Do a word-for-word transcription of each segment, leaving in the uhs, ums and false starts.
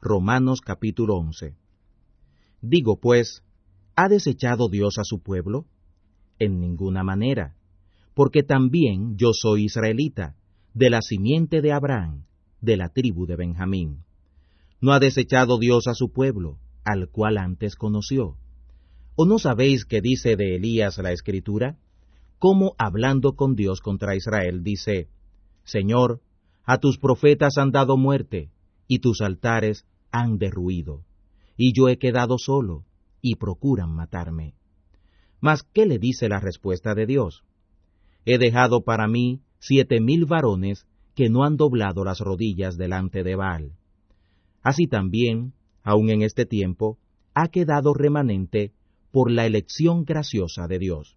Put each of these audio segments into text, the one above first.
Romanos capítulo once. Digo pues, ¿ha desechado Dios a su pueblo? En ninguna manera, porque también yo soy israelita, de la simiente de Abraham, de la tribu de Benjamín. ¿No ha desechado Dios a su pueblo, al cual antes conoció? ¿O no sabéis qué dice de Elías la Escritura? Cómo hablando con Dios contra Israel dice, Señor, a tus profetas han dado muerte, y tus altares han derruido, y yo he quedado solo, y procuran matarme. Mas, ¿qué le dice la respuesta de Dios? He dejado para mí siete mil varones que no han doblado las rodillas delante de Baal. Así también, aun en este tiempo, ha quedado remanente por la elección graciosa de Dios.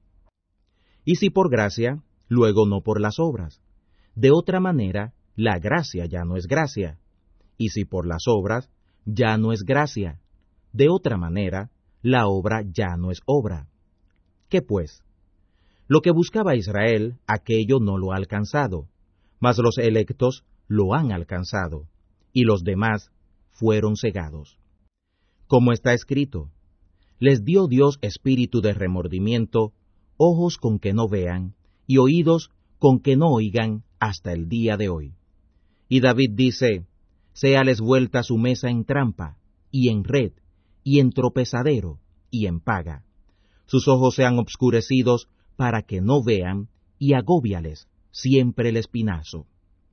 Y si por gracia, luego no por las obras. De otra manera, la gracia ya no es gracia. Y si por las obras, ya no es gracia. De otra manera, la obra ya no es obra. ¿Qué pues? Lo que buscaba Israel, aquello no lo ha alcanzado, mas los electos lo han alcanzado, y los demás fueron cegados. Como está escrito, les dio Dios espíritu de remordimiento, ojos con que no vean, y oídos con que no oigan hasta el día de hoy. Y David dice, séales vuelta su mesa en trampa, y en red, y en tropezadero, y en paga. Sus ojos sean obscurecidos para que no vean, y agóbiales siempre el espinazo.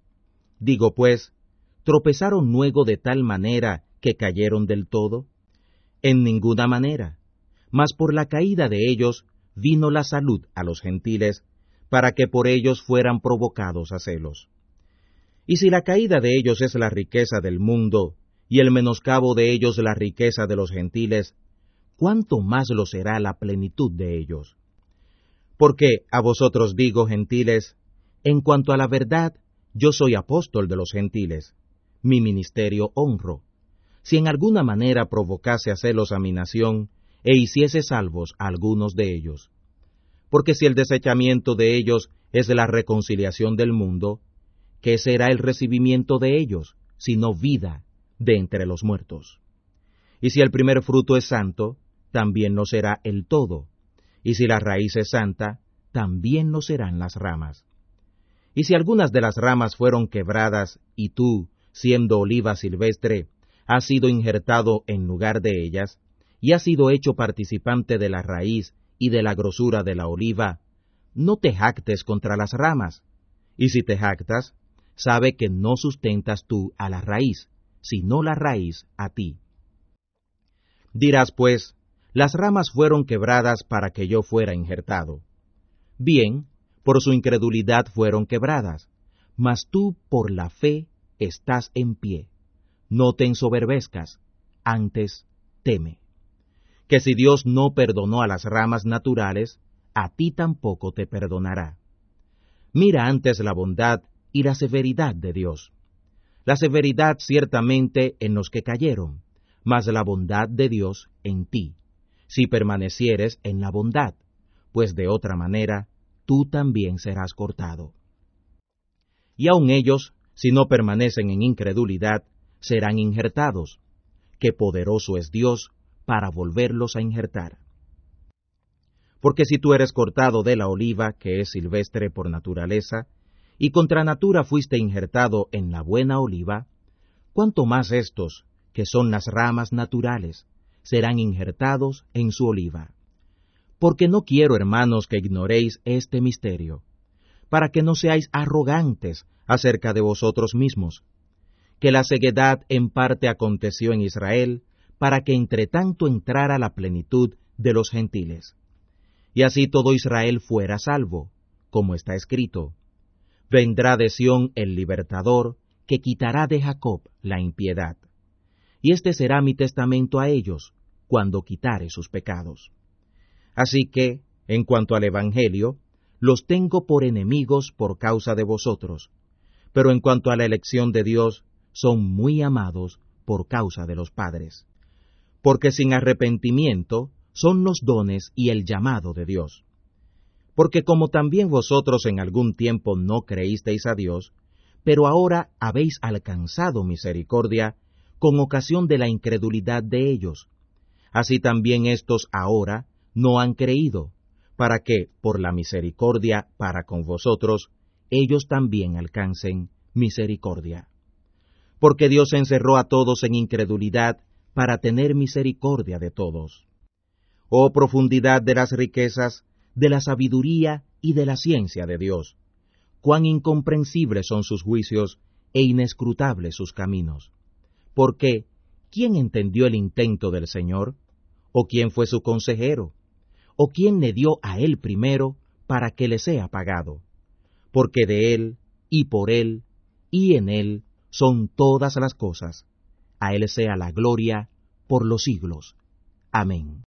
Digo pues, ¿tropezaron luego de tal manera que cayeron del todo? En ninguna manera, mas por la caída de ellos vino la salud a los gentiles, para que por ellos fueran provocados a celos. Y si la caída de ellos es la riqueza del mundo, y el menoscabo de ellos la riqueza de los gentiles, ¿cuánto más lo será la plenitud de ellos? Porque a vosotros digo, gentiles, en cuanto a la verdad, yo soy apóstol de los gentiles, mi ministerio honro, si en alguna manera provocase a celos a mi nación, e hiciese salvos a algunos de ellos. Porque si el desechamiento de ellos es la reconciliación del mundo, ¿qué será el recibimiento de ellos, sino vida de entre los muertos? Y si el primer fruto es santo, también lo será el todo, y si la raíz es santa, también lo serán las ramas. Y si algunas de las ramas fueron quebradas, y tú, siendo oliva silvestre, has sido injertado en lugar de ellas, y has sido hecho participante de la raíz y de la grosura de la oliva, no te jactes contra las ramas. Y si te jactas, sabe que no sustentas tú a la raíz, sino la raíz a ti. Dirás pues, las ramas fueron quebradas para que yo fuera injertado. Bien, por su incredulidad fueron quebradas, mas tú por la fe estás en pie. No te ensoberbezcas, antes teme. Que si Dios no perdonó a las ramas naturales, a ti tampoco te perdonará. Mira antes la bondad y la severidad de Dios. La severidad ciertamente en los que cayeron, mas la bondad de Dios en ti, si permanecieres en la bondad, pues de otra manera tú también serás cortado. Y aun ellos, si no permanecen en incredulidad, serán injertados, que poderoso es Dios para volverlos a injertar. Porque si tú eres cortado de la oliva, que es silvestre por naturaleza, y contra natura fuiste injertado en la buena oliva, ¿cuánto más estos, que son las ramas naturales, serán injertados en su oliva? Porque no quiero, hermanos, que ignoréis este misterio, para que no seáis arrogantes acerca de vosotros mismos, que la ceguedad en parte aconteció en Israel, para que entre tanto entrara la plenitud de los gentiles. Y así todo Israel fuera salvo, como está escrito, vendrá de Sión el libertador, que quitará de Jacob la impiedad. Y este será mi testamento a ellos, cuando quitare sus pecados. Así que, en cuanto al Evangelio, los tengo por enemigos por causa de vosotros, pero en cuanto a la elección de Dios, son muy amados por causa de los padres. Porque sin arrepentimiento son los dones y el llamado de Dios. Porque como también vosotros en algún tiempo no creísteis a Dios, pero ahora habéis alcanzado misericordia, con ocasión de la incredulidad de ellos. Así también éstos ahora no han creído, para que, por la misericordia para con vosotros, ellos también alcancen misericordia. Porque Dios encerró a todos en incredulidad para tener misericordia de todos. Oh profundidad de las riquezas, de la sabiduría y de la ciencia de Dios! Cuán incomprensibles son sus juicios e inescrutables sus caminos. Porque, ¿quién entendió el intento del Señor? ¿O quién fue su consejero? ¿O quién le dio a él primero para que le sea pagado? Porque de él, y por él, y en él son todas las cosas. A él sea la gloria por los siglos. Amén.